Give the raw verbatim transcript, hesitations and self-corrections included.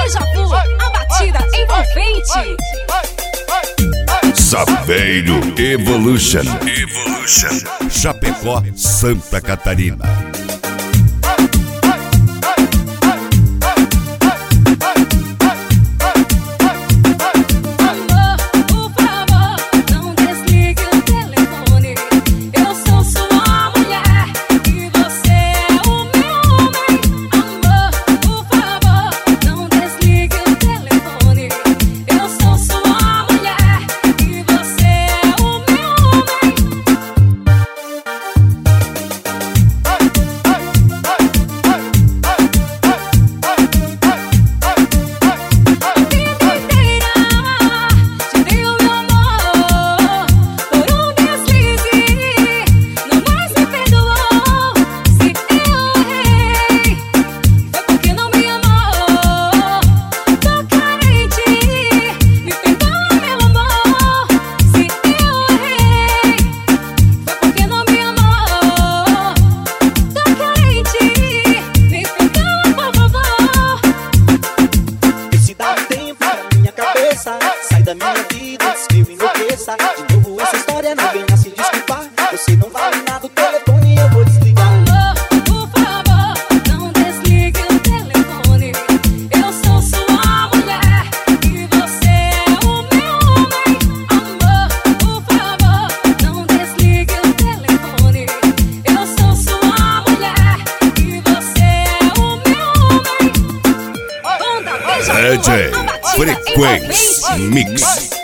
Déjà Vu, a batida envolvente. Saveiro Evolution. Evolution. Chapecó, Santa Catarina. Sai da minha vida antes que eu enlouqueça. De novo essa história, não venha se desculpar. Você não vale nada, o telefone eu vou desligar. Amor, por favor, não desligue o telefone. Eu sou sua mulher e você é o meu homem. Amor, por favor, não desligue o telefone. Eu sou sua mulher e você é o meu homem. Banda Déjà Vu, D J Frequência Mix.